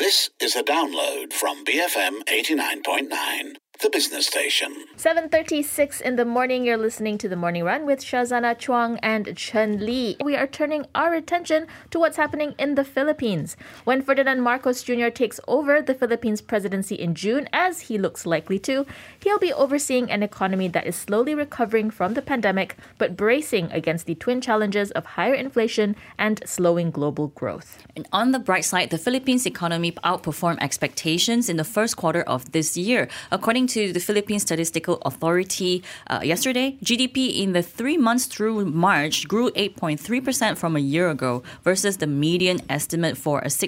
This is a download from BFM 89.9, the business station. 7:36 in the morning, you're listening to The Morning Run with Shazana Chuang and Chen Li. We are turning our attention to what's happening in the Philippines. When Ferdinand Marcos Jr. takes over the Philippines presidency in June, as he looks likely to, he'll be overseeing an economy that is slowly recovering from the pandemic, but bracing against the twin challenges of higher inflation and slowing global growth. And on the bright side, the Philippines economy outperformed expectations in the first quarter of this year. According to the Philippine Statistical Authority yesterday, GDP in the 3 months through March grew 8.3% from a year ago versus the median estimate for a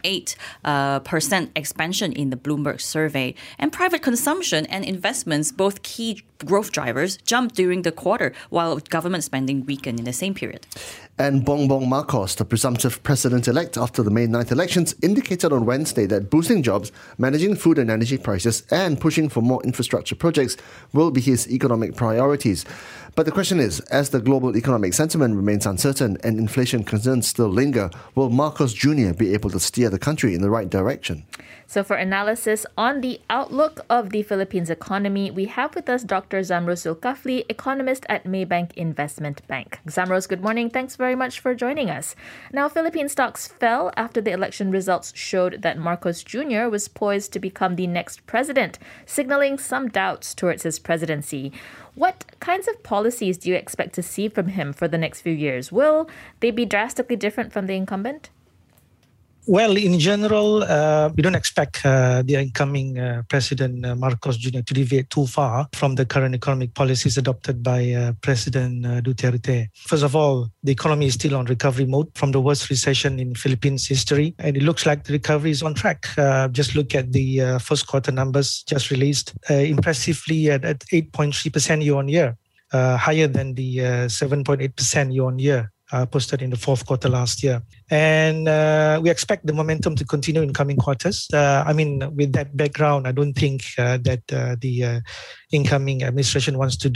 6.8% expansion in the Bloomberg survey. And private consumption and investments, both key growth drivers, jumped during the quarter, while government spending weakened in the same period. And Bongbong Marcos, the presumptive president-elect after the May 9th elections, indicated on Wednesday that boosting jobs, managing food and energy prices, and pushing for more infrastructure projects will be his economic priorities. But the question is, as the global economic sentiment remains uncertain and inflation concerns still linger, will Marcos Jr. be able to steer the country in the right direction? So for analysis on the outlook of the Philippines economy, we have with us Dr. Zamros Zulkafli, economist at Maybank Investment Bank. Zamros, good morning. Thanks very much for joining us. Now, Philippine stocks fell after the election results showed that Marcos Jr. was poised to become the next president, signaling some doubts towards his presidency. What kinds of policies do you expect to see from him for the next few years? Will they be drastically different from the incumbent? Well, in general, we don't expect the incoming President Marcos Jr. to deviate too far from the current economic policies adopted by President Duterte. First of all, the economy is still on recovery mode from the worst recession in Philippines history, and it looks like the recovery is on track. Just look at the first quarter numbers just released, impressively at 8.3% year-on-year, higher than the 7.8% year-on-year. Posted in the fourth quarter last year. And we expect the momentum to continue in coming quarters. With that background, I don't think that the incoming administration wants to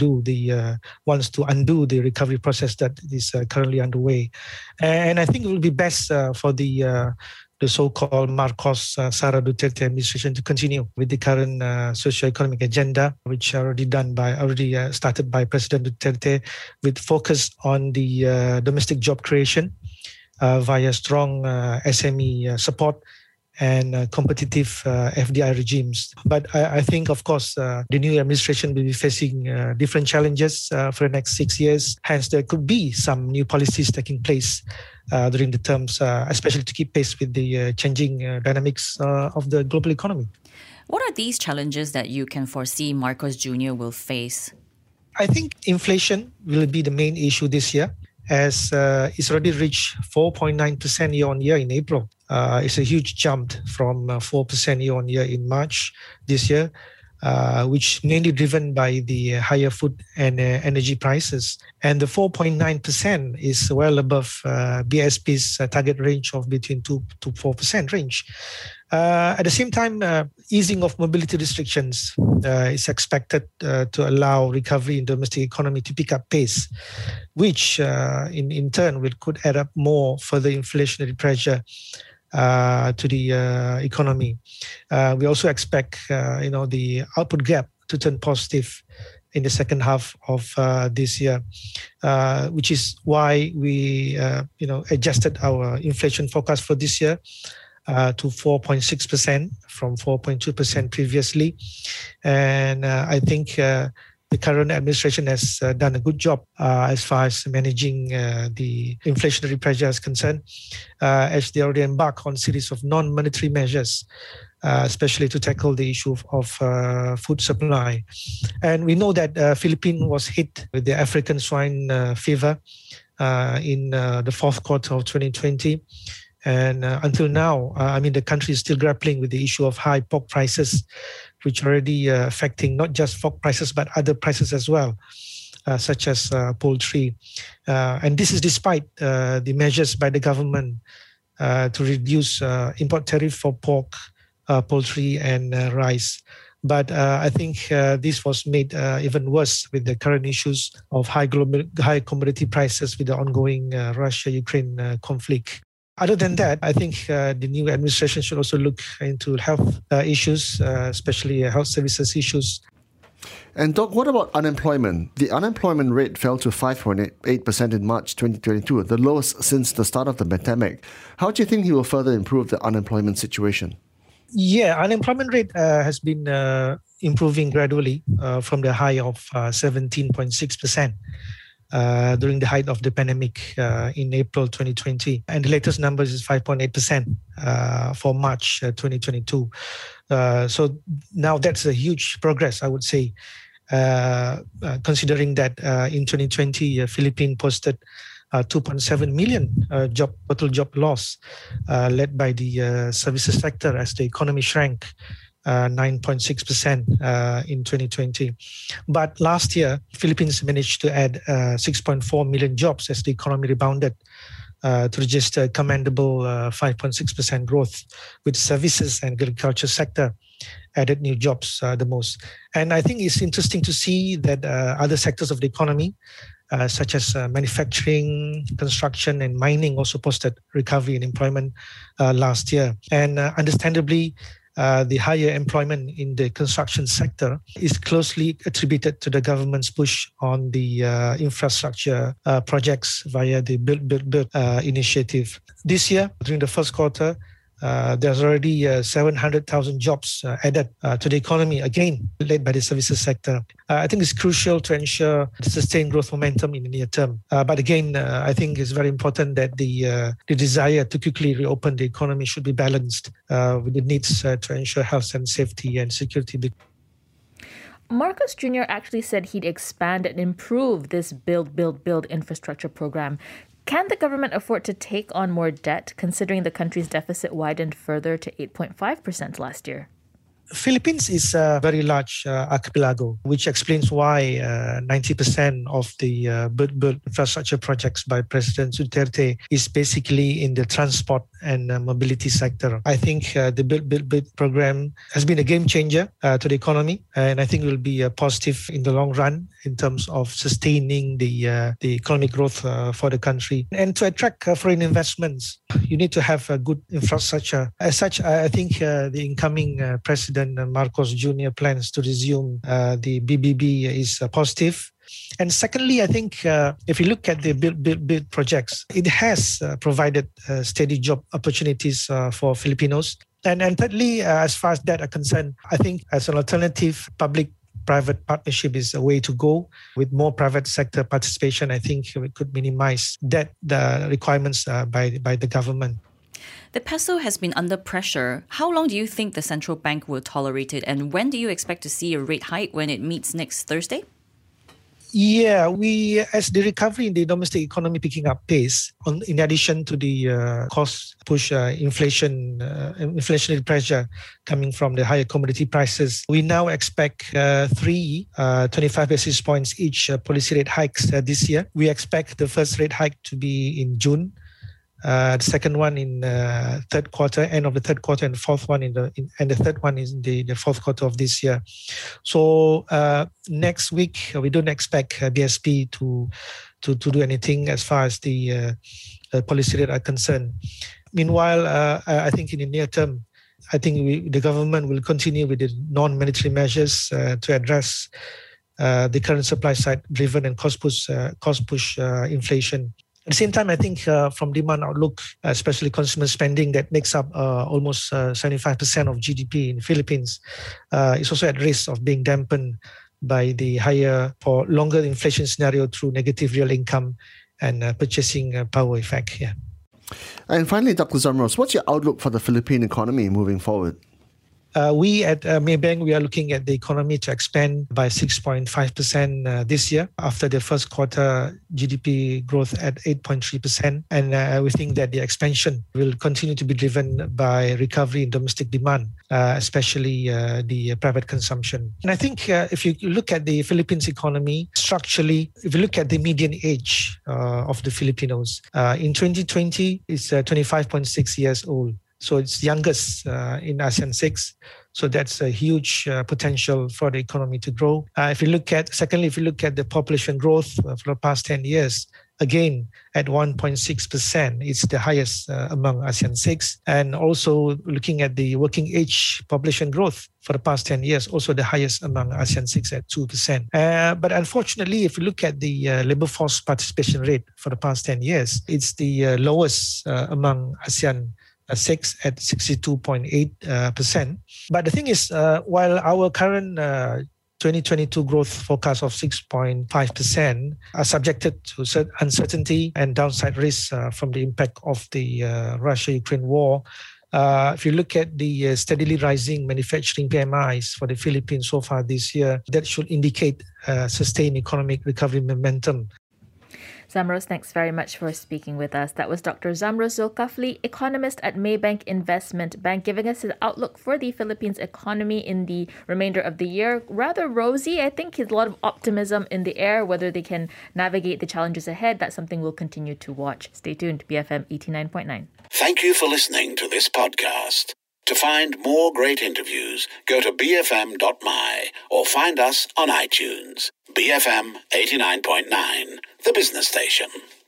undo the recovery process that is currently underway. And I think it will be best for the so-called Marcos Sara Duterte administration to continue with the current socio-economic agenda, which already started by President Duterte, with focus on the domestic job creation via strong SME support and competitive FDI regimes. But I think, of course, the new administration will be facing different challenges for the next 6 years. Hence, there could be some new policies taking place during the terms, especially to keep pace with the changing dynamics of the global economy. What are these challenges that you can foresee Marcos Jr. will face? I think inflation will be the main issue this year, as it's already reached 4.9% year-on-year in April. It's a huge jump from 4% year-on-year in March this year, which mainly driven by the higher food and energy prices. And the 4.9% is well above BSP's target range of between 2 to 4% range. At the same time, easing of mobility restrictions is expected to allow recovery in domestic economy to pick up pace, which in turn could add up more further inflationary pressure to the economy. We also expect the output gap to turn positive in the second half of this year, which is why we adjusted our inflation forecast for this year to 4.6% from 4.2% previously. And I think the current administration has done a good job as far as managing the inflationary pressure is concerned, as they already embark on a series of non-monetary measures, especially to tackle the issue of food supply. And we know that Philippines was hit with the African swine fever in the fourth quarter of 2020. And until now, the country is still grappling with the issue of high pork prices, which are already affecting not just pork prices, but other prices as well, such as poultry. And this is despite the measures by the government to reduce import tariff for pork, poultry, and rice. But I think this was made even worse with the current issues of high commodity prices with the ongoing Russia-Ukraine conflict. Other than that, I think the new administration should also look into health issues, especially health services issues. And Doc, what about unemployment? The unemployment rate fell to 5.8% in March 2022, the lowest since the start of the pandemic. How do you think he will further improve the unemployment situation? Yeah, unemployment rate has been improving gradually from the high of 17.6%. During the height of the pandemic in April 2020. And the latest numbers is 5.8% for March 2022. So now that's a huge progress, I would say, considering that in 2020, Philippines posted 2.7 million total job loss led by the services sector as the economy shrank 9.6% in 2020. But last year, Philippines managed to add 6.4 million jobs as the economy rebounded to register a commendable 5.6% growth, with services and agriculture sector added new jobs the most. And I think it's interesting to see that other sectors of the economy, such as manufacturing, construction, and mining, also posted recovery in employment last year. And understandably, the higher employment in the construction sector is closely attributed to the government's push on the infrastructure projects via the Build initiative. This year, during the first quarter, there's already 700,000 jobs added to the economy, again, led by the services sector. I think it's crucial to ensure the sustained growth momentum in the near term. But again, I think it's very important that the desire to quickly reopen the economy should be balanced with the needs to ensure health and safety and security. Marcos Jr. actually said he'd expand and improve this Build infrastructure program. Can the government afford to take on more debt, considering the country's deficit widened further to 8.5% last year? Philippines is a very large archipelago, which explains why 90% of the Build infrastructure projects by President Duterte is basically in the transport and mobility sector. I think the Build program has been a game changer to the economy, and I think it will be a positive in the long run in terms of sustaining the economic growth for the country. And to attract foreign investments, you need to have a good infrastructure. As such, I think the incoming President Marcos Jr. plans to resume the BBB is positive. And secondly, I think if you look at the Build projects, it has provided steady job opportunities for Filipinos. And thirdly, as far as that are concerned, I think as an alternative, public-private partnership is a way to go. With more private sector participation, I think we could minimize the requirements by the government. The peso has been under pressure. How long do you think the central bank will tolerate it? And when do you expect to see a rate hike when it meets next Thursday? Yeah, as the recovery in the domestic economy picking up pace, in addition to the cost push inflationary pressure coming from the higher commodity prices, we now expect 25 basis points each policy rate hikes this year. We expect the first rate hike to be in June. The second one in third quarter, end of the third quarter, and the fourth one and the third one is in the fourth quarter of this year. So next week we don't expect BSP to do anything as far as the policy rate are concerned. Meanwhile, I think in the near term, I think the government will continue with the non-monetary measures to address the current supply side driven and cost push inflation. At the same time, I think from demand outlook, especially consumer spending that makes up almost 75% of GDP in the Philippines, is also at risk of being dampened by the higher for longer inflation scenario through negative real income and purchasing power effect. Yeah. And finally, Dr. Zamros, what's your outlook for the Philippine economy moving forward? We at Maybank, we are looking at the economy to expand by 6.5% this year after the first quarter GDP growth at 8.3%. And we think that the expansion will continue to be driven by recovery in domestic demand, especially the private consumption. And I think if you look at the Philippines economy structurally, if you look at the median age of the Filipinos, in 2020, it's 25.6 years old. So it's youngest in ASEAN 6. So that's a huge potential for the economy to grow. If you look at the population growth for the past 10 years, again at 1.6%. It's the highest among ASEAN 6. And also looking at the working age population growth for the past 10 years, also the highest among ASEAN 6 at 2%. But unfortunately, if you look at the labor force participation rate for the past 10 years, it's the lowest among ASEAN 6 at 62.8%. But the thing is, while our current 2022 growth forecast of 6.5% are subjected to uncertainty and downside risks from the impact of the Russia-Ukraine war. If you look at the steadily rising manufacturing PMIs for the Philippines so far this year, that should indicate sustained economic recovery momentum. Zamros, thanks very much for speaking with us. That was Dr. Zamros Zulkifli, economist at Maybank Investment Bank, giving us his outlook for the Philippines economy in the remainder of the year. Rather rosy. I think there's a lot of optimism in the air. Whether they can navigate the challenges ahead, that's something we'll continue to watch. Stay tuned. BFM 89.9. Thank you for listening to this podcast. To find more great interviews, go to bfm.my or find us on iTunes. BFM 89.9, the business station.